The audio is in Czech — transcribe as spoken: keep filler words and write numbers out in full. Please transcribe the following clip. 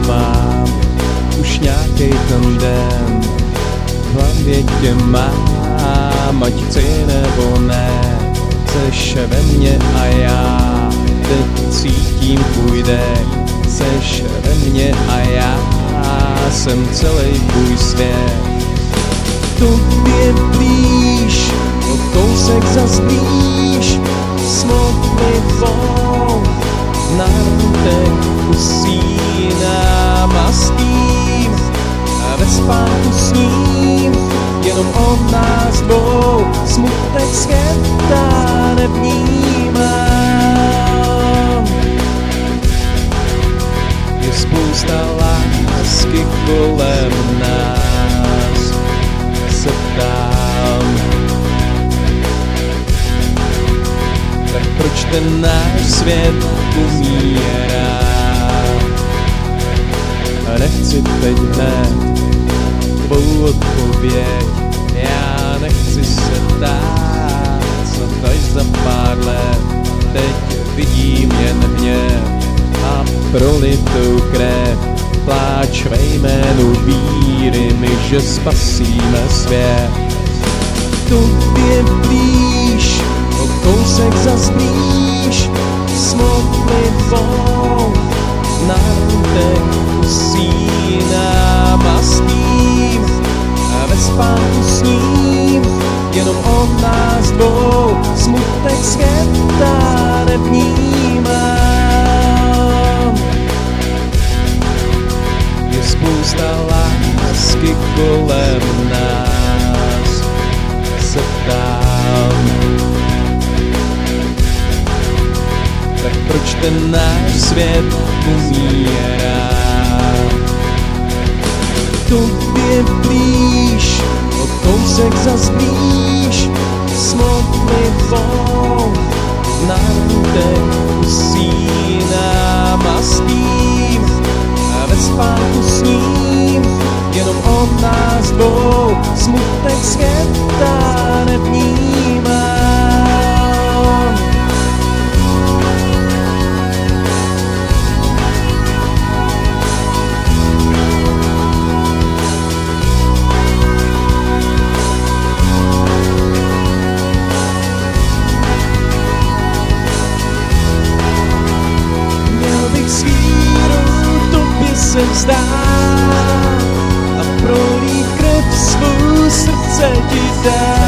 mám už nějakej ten den. V hlavě tě mám, ať chci nebo ne, seš ve mně a já teď cítím tvůj dech. Seš ve mně a já jsem celý tvůj svět. Tobě blíž, o kousek zas blíž, s modlitbou na rtech usínám a spím a ve spánku sním jenom o nás dvou, smutek světa nevnímám. Je spousta lásky kolem nás, se ptám, tak proč ten náš svět umírá? A nechci teď hned tvou odpověď, já nechci se ptát, co to až za pár let. Teď vidím jen hněv a prolitou krev, pláč ve jménu víry my, že spasíme svět. Tobě blíž, o kousek zas blíž, s modlitbou na rtech usínám a spím a ve spánku sním jenom o nás dvou, smutek světa nevnímám. Je spousta lásky kolem nás, se ptám, tak proč ten náš svět umírá? Tobě blíž, o kousek zas blíž, s modlitbou na rtech usínám a spím a ve spánku sním jenom o nás dvou, smutek světa nevnímám. Měl bych s vírou tobě se vzdát a prolít krev svou srdce ti dát.